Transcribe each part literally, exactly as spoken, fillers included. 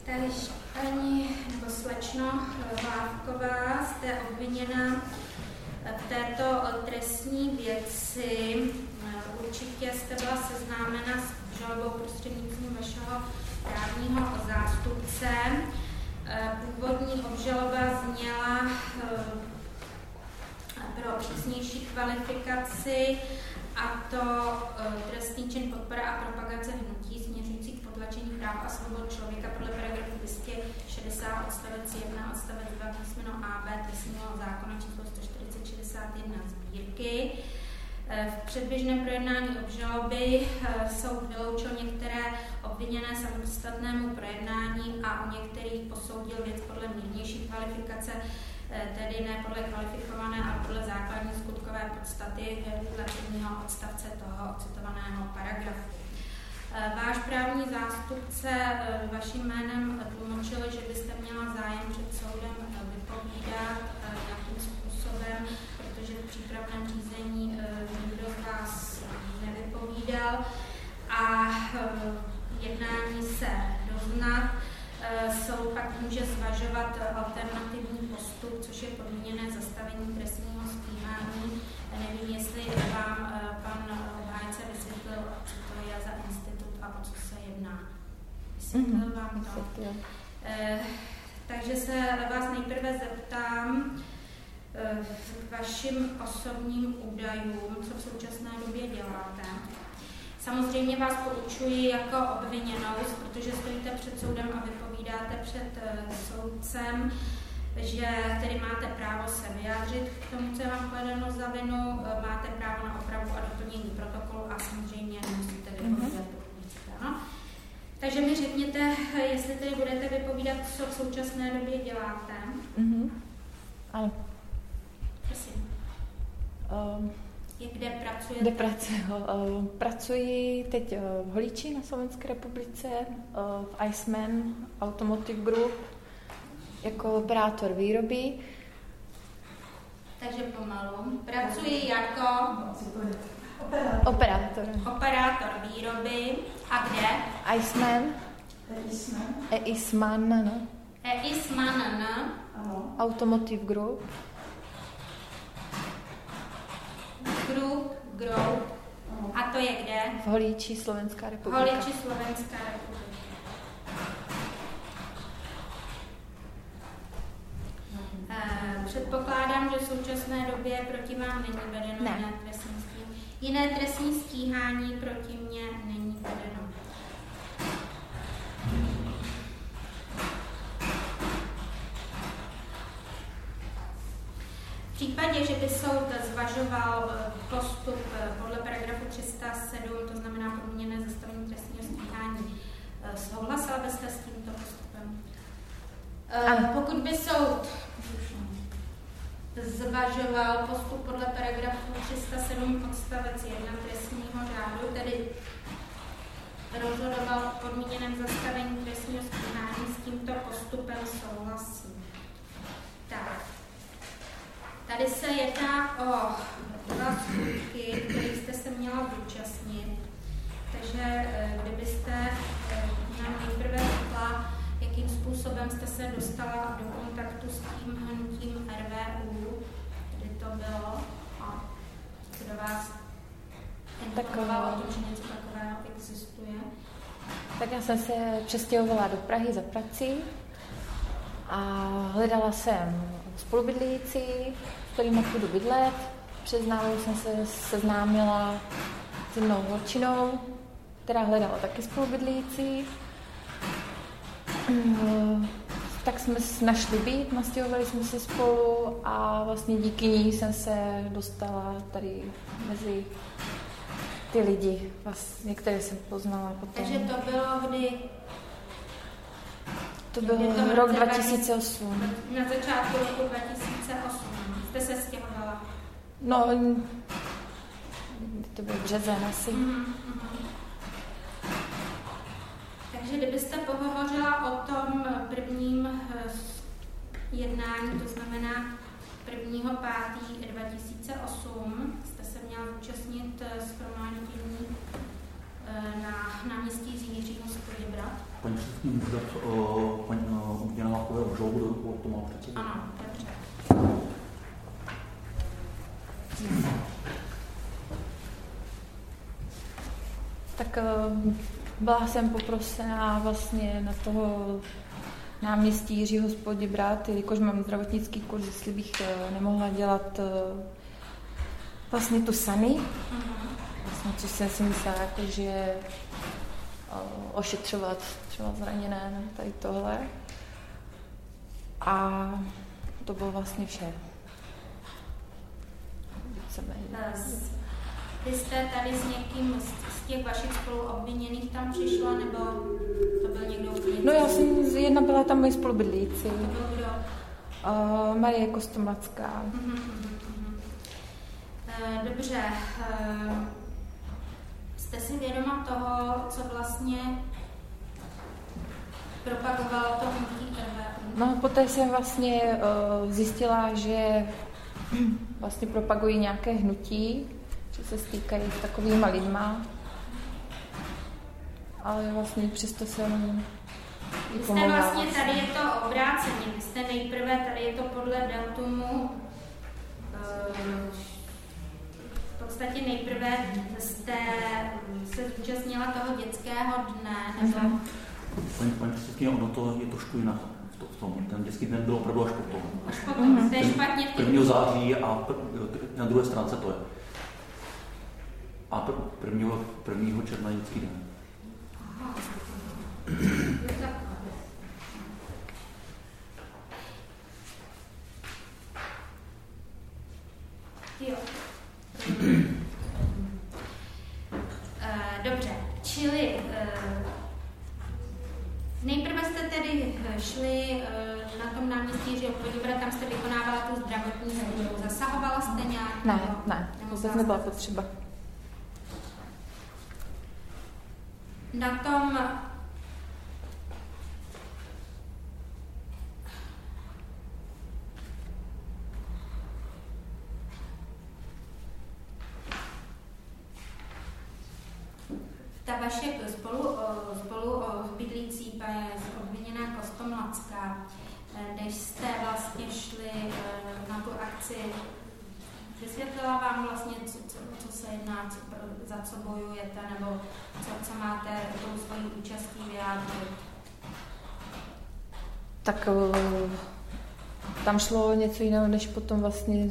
Takže paní nebo slečno Hlávková, jste obviněna v této trestní věci. Určitě jste byla seznámena s žalobou prostřednictvím vašeho právního zástupce. Původní obžaloba zněla pro přísnější kvalifikaci, a to trestný čin podpora a propagace hnutí směřující k potlačení práv a svobod člověka podle paragrafu dvě stě šedesát odstavec jedna odstavec dva písmeno A B trestního zákona číslo sto čtyřicet šedesát jedna sbírky. V předběžném projednání obžaloby soud vyloučil některé obviněné samostatnému projednání a u některých posoudil věc podle mírnější kvalifikace, tedy ne podle kvalifikované, ale podle základní skutkové podstaty dle prvního odstavce toho citovaného paragrafu. Váš právní zástupce vaším jménem tlumočil, že byste měla zájem před soudem vypovídat, jakým způsobem, protože v přípravném řízení nikdo z vás nevypovídal a jednání se doznat. Soud pak může zvažovat alternativní postup, což je podmíněné zastavení trestního stíhání. Nevím, jestli vám pan obhájce vysvětlil, co to je za institut a o co se jedná. Vysvětlil mm-hmm. vám to? Eh, takže se vás nejprve zeptám eh, k vašim osobním údajům, co v současné době děláte. Samozřejmě vás poučuji jako obviněnou, protože stojíte před soudem a vypovídáte před uh, soudcem, že tedy máte právo se vyjádřit k tomu, co je vám kladeno za vinu, uh, máte právo na opravu a doplnění protokolu a samozřejmě nemusíte vypovídat, pokud chcete. No? Takže mi řekněte, jestli tedy budete vypovídat, co v současné době děláte. Mm-hmm. Ano. Prosím. Um. Kde pracujete? Kde pracuji? Pracuji teď v Holíči na Slovenské republice, v Iceman Automotive Group, jako operátor výroby. Takže pomalu. Pracuji jako operátor. Operátor. Operátor výroby. A kde? Iceman. Eisman. no. Eisman, no. Automotive Group. Group, Group. A to je kde? V Holíči, Slovenská republika. Holíči, Slovenská republika. Uh, předpokládám, že v současné době proti vám není vedeno ne. jiné trestní stíhání. Jiné trestní stíhání proti mně není vedeno. V případě, že by soud zvažoval postup podle paragrafu tři sta sedm, to znamená podmíněné zastavení trestního stíhání, souhlasila byste s tímto postupem? Ano. Pokud by soud zvažoval postup podle paragrafu tři sta sedm odstavec jedna trestního řádu, tedy rozhodoval o podmíněném zastavení trestního stíhání, s tímto postupem souhlasím. Tak. Tady se jedná o dva skutky, kterých jste se měla zúčastnit. Takže kdybyste nám nejprve řekla, jakým způsobem jste se dostala do kontaktu s tím hnutím R V U, kdy to bylo a kdo vás informoval o tom, že něco takového existuje. Tak já jsem se přestěhovala do Prahy za prací a hledala jsem spolubydlící, s kterými půjdu bydlet. Přes návod jsem se seznámila s jednou holčinou, která hledala taky spolubydlící. Tak jsme našli byt, nastěhovali jsme se spolu a vlastně díky ní jsem se dostala tady mezi ty lidi, vlastně, které jsem poznala potom. Takže to bylo kdy? To byl to rok dva tisíce osm. Na začátku roku dva tisíce osm jste se stěhovala? No, to byl březen asi. Mm-hmm. Takže kdybyste pohovořila o tom prvním jednání, to znamená prvního pátého dva tisíce osm, jste se měla zúčastnit shromáždění na náměstí Jiřího z Poděbrad. Paní předsedkyně, můžu dát paní Jana Hákové obžalobu, do to má předsedu? Ano, dobře. Tak byla jsem poprosená vlastně na toho náměstí Jiřího Spoděbrad, jelikož mám zdravotnický kurz, jestli bych nemohla dělat vlastně tu sany. Uh-huh. Vlastně, což jsem si myslela, jako, že ošetřovat třeba zraněné, tady tohle. A to bylo vlastně vše. Vy jste tady s někým z těch vašich spoluobviněných tam přišla, nebo to byl někdo úplně? No já jsem, jedna byla tam moje spolubydlící. To byl kdo? Uh, Marie Kostomacká. Uh-huh, uh-huh. Uh, dobře. Uh, jste si vědoma toho, co vlastně propagovalo to hnutí R V U? No, poté jsem vlastně uh, zjistila, že vlastně propagují nějaké hnutí, že se stýkají s takovýma lidma. Ale vlastně přesto jsem Vy jste vlastně, tady je to obráceně, vy jste nejprve, tady je to podle datumu, v podstatě nejprve jste se zúčastnila toho dětského dne, nebo... Paní, paní předsedkyně, ono to je trošku jinak v, to, v tom. Ten dětský den byl opravdu až potom. Až potom, mm-hmm. To je špatně v prvního září a pr, na druhé stránce to je. A prvního, prvního června dětský den. Aha. Jo. Dobře, čili nejprve jste tedy šli na tom náměstí Jiřího Spoděbrada, tam jste vykonávala tu zdravotní službu. Zasahovala jste nějak? Ne, ne, vůbec nebyla potřeba. Na tom ta vaše spolu, spolu bydlící obviněná Kostomlacká, než jste vlastně šli na tu akci, vysvětlila vám vlastně, co, co, co se jedná, co, za co bojujete, nebo co, co máte tou svojí účastí vyjádřit? Tak tam šlo něco jiného, než potom vlastně...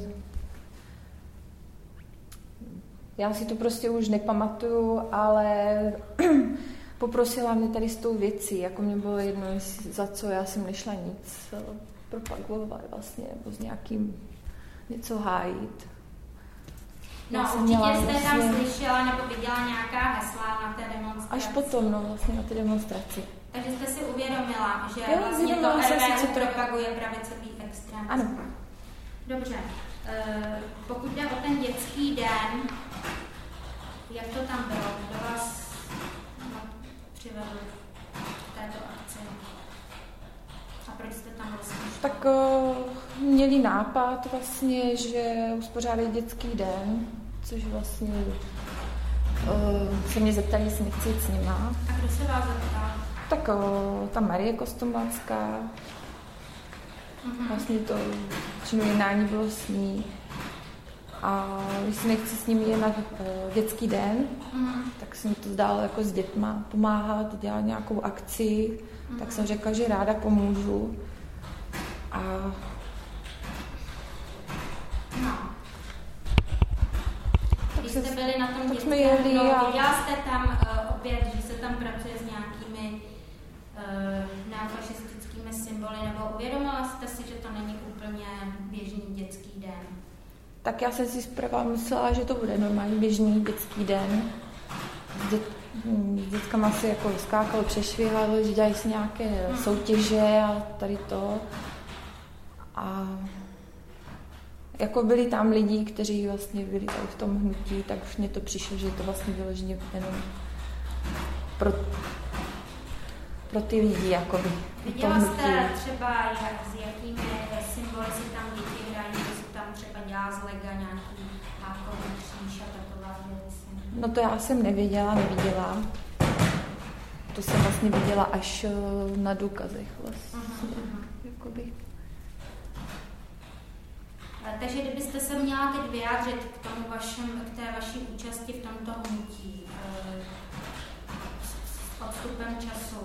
Já si to prostě už nepamatuju, ale poprosila mě tady s tou věcí, jako mě bylo jedno, za co já jsem nešla nic propagovat vlastně, nebo s nějakým něco hájit. No určitě jste vlastně... tam slyšela nebo viděla nějaká hesla na té demonstraci. Až potom, no vlastně na té demonstraci. Takže jste si uvědomila, že jo, vlastně to R V U to propaguje pravicový extremismus. Ano. Dobře. E, pokud jde o ten dětský den, jak to tam bylo? Kdo vás přivedl k této akci? A proč jste tam vlastně? Tak uh, měli nápad vlastně, že uspořádají dětský den, což vlastně uh, se mě zeptali, jestli nechci jít s nima. A kdo se vás zeptal? Tak uh, ta Marie Kostomlacká. Uh-huh. Vlastně to činu jednání bylo s ní. A když si nechci s nimi jen na uh, dětský den, uh-huh. tak se mi to zdálo jako s dětma pomáhat, dělat nějakou akci, uh-huh. tak jsem řekla, že ráda pomůžu. A... No. Když jste byli na tom dětském, no, a... viděla jste tam uh, opět, že se tam pracuje s nějakými uh, neofašistickými symboly, nebo uvědomila jste si, že to není úplně běžný dětský den? Tak já jsem si zprva myslela, že to bude normální běžný dětský den. Dět, s dětkama si jako skákalo, přešvihalo, že dělají si nějaké hmm. soutěže a tady to. A jako byli tam lidi, kteří vlastně byli tady v tom hnutí, tak už mě to přišlo, že to vlastně vyloženě jenom pro, pro ty lidi, jakoby. Viděla jste třeba, jak, s jakými symboly si tam děti hrají, že si tam třeba dělá z lega nějaký hákový kříž a taková věc? No to já jsem nevěděla, neviděla. to jsem vlastně viděla až na důkazech vlastně. Uh-huh. Jakoby. Takže kdybyste se měla teď vyjádřit k tomu vašem, k té vaší účasti v tomto hnutí s odstupem času.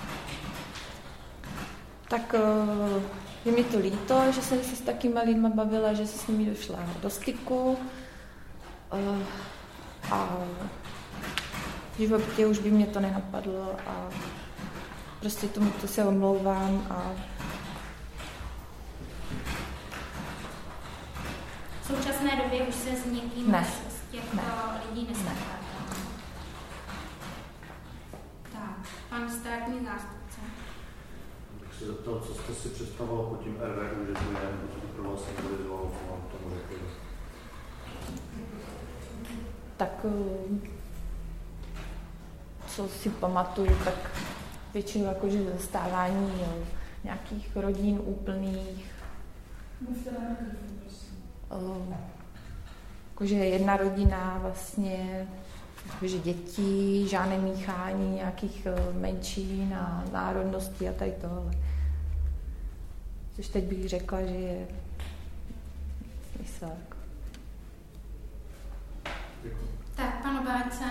Tak je mi to líto, že jsem se s takýma lidma bavila, že se s nimi došla do styku. A v životě už by mě to nenapadlo a prostě tomu to se omlouvám a v současné době už se s někým ne. z těchto ne. lidí nesetkáte. Tak, pan státní zástupce. Bych se zeptal, co jste si představoval pod tím R V U, že to je, nebo co to pro vás symbolizovalo, co vám tomu řekli? Tak co si pamatuju, tak většinou jakože zastávání jo, nějakých rodin úplných. Uh, jakože jedna rodina vlastně, jakože děti, žádné míchání nějakých uh, menšin a národností a tady tohle. Což teď bych řekla, že je výsledek. Tak, pan Obáčce.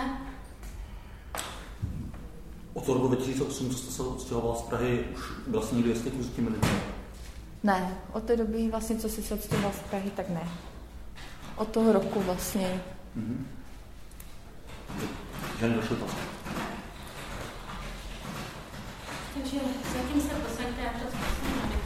Od toho roku dva tisíce osm, co jste se odstěhovala z Prahy, už byla jste někdy ve styku s těmi lidmi? Ne, od té doby vlastně, co jsi se odstěhovala z Prahy, tak ne. Od toho roku vlastně. Mm-hmm. Žádný další otázky. Takže zatím se posaďte a to zkusíme.